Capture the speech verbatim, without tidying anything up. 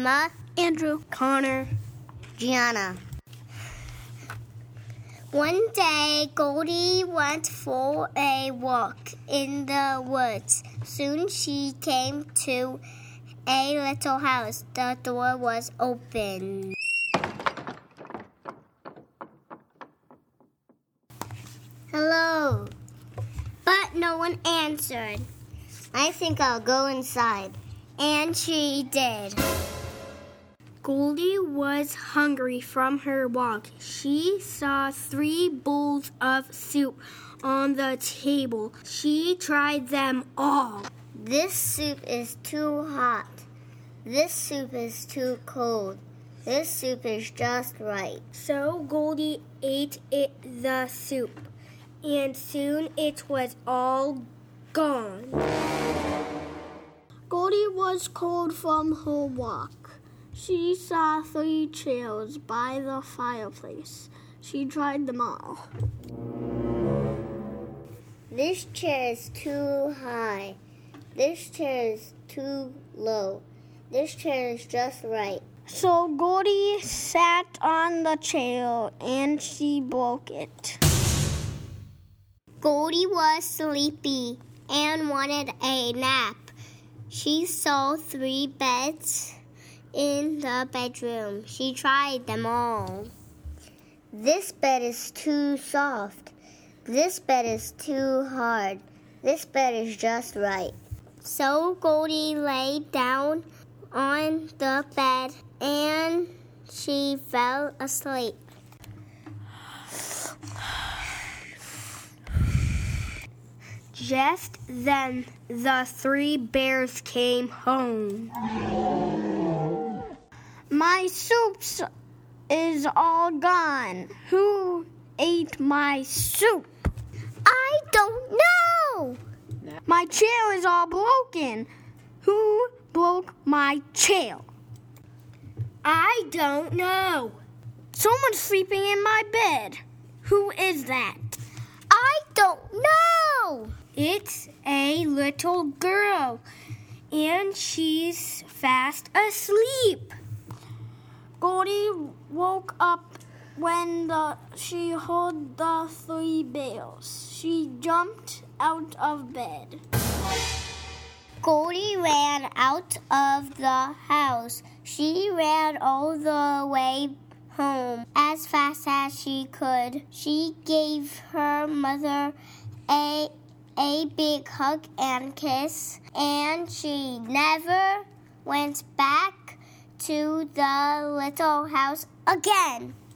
Emma, Andrew, Connor, Gianna. One day, Goldie went for a walk in the woods. Soon she came to a little house. The door was open. Hello. But no one answered. I think I'll go inside. And she did. Goldie was hungry from her walk. She saw three bowls of soup on the table. She tried them all. This soup is too hot. This soup is too cold. This soup is just right. So Goldie ate it, the soup, and soon it was all gone. Goldie was cold from her walk. She saw three chairs by the fireplace. She tried them all. This chair is too high. This chair is too low. This chair is just right. So Goldie sat on the chair and she broke it. Goldie was sleepy and wanted a nap. She saw three beds in the bedroom. She tried them all. This bed is too soft. This bed is too hard. This bed is just right. So Goldie lay down on the bed and she fell asleep. Just then, the three bears came home. My soup is all gone. Who ate my soup? I don't know. My chair is all broken. Who broke my chair? I don't know. Someone's sleeping in my bed. Who is that? I don't know. It's a little girl, and she's fast asleep. Goldie woke up when the, she heard the three bears. She jumped out of bed. Goldie ran out of the house. She ran all the way home as fast as she could. She gave her mother a, a big hug and kiss, and she never went back to the little house again.